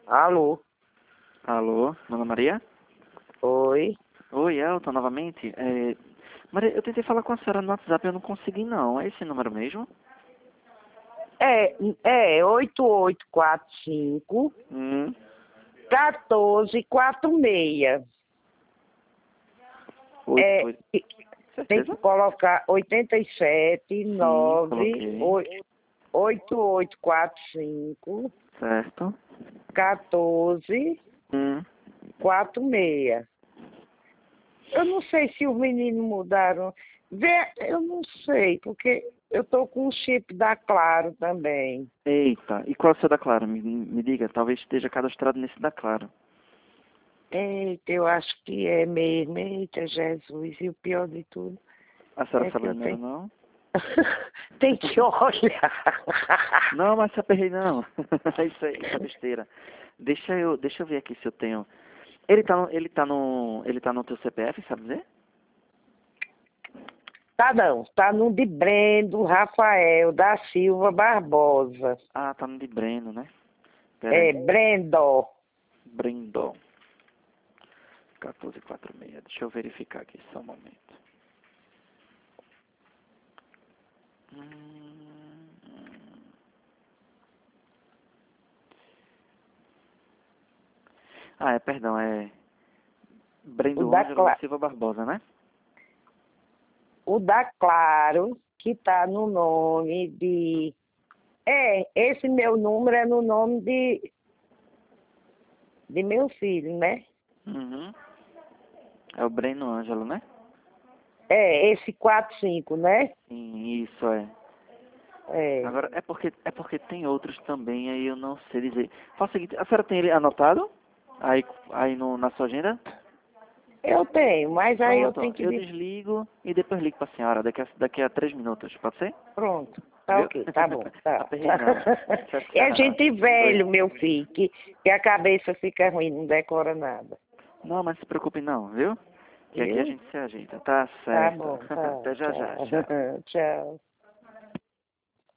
Alô? Alô, Dona Maria? Oi? Oi, Elton, novamente. Maria, eu tentei falar com a senhora no WhatsApp e eu não consegui não. É esse número mesmo? É 8845 Hum. 1446. Oito, oito. Tem que Certeza? colocar 87 Sim, 9 coloquei. 8845 Certo. 1446. Hum. Eu não sei se os meninos mudaram. Eu não sei, porque eu tô com o chip da Claro também. Eita, e qual é o seu da Claro? Me diga, talvez esteja cadastrado nesse da Claro. Eita, eu acho que é mesmo. Eita, Jesus. E o pior de tudo A senhora é sabe que o eu número tenho. não? Tem que olhar. Não, mas se aperrei não. Isso é besteira. Deixa eu ver aqui se eu tenho. Ele tá no teu CPF, sabe dizer? Tá não, tá no de Brendo Rafael da Silva Barbosa. Ah, tá no de Breno, né? Pera É aí. Brendo. Brendo. 1446. Deixa eu verificar aqui só um momento. Hum. Perdão, é O Brendo da, Ângelo da Cla... Silva Barbosa, né? o da Claro, que tá no nome de. Esse meu número é no nome de meu filho, né? Uhum. É o Breno Ângelo, né? Esse 45, né? Sim, isso é. É. Agora, é porque tem outros também, aí eu não sei dizer. Faz o seguinte, a senhora tem ele anotado? Aí na sua agenda? Eu tenho, mas aí eu Pronto, tenho que. eu desligo e depois ligo para a senhora daqui a 3 minutos, pode ser? Pronto, tá Viu? ok, tá bom, tá. Aperrei não. Tchau, É tchau. gente Oi. velho, meu filho, que a cabeça fica ruim, não decora nada. Não, mas se preocupe não, viu? Que aqui a Viu? gente se ajeita. Tá Tá certo. bom, tá, Até já já, tá. tchau. Tchau.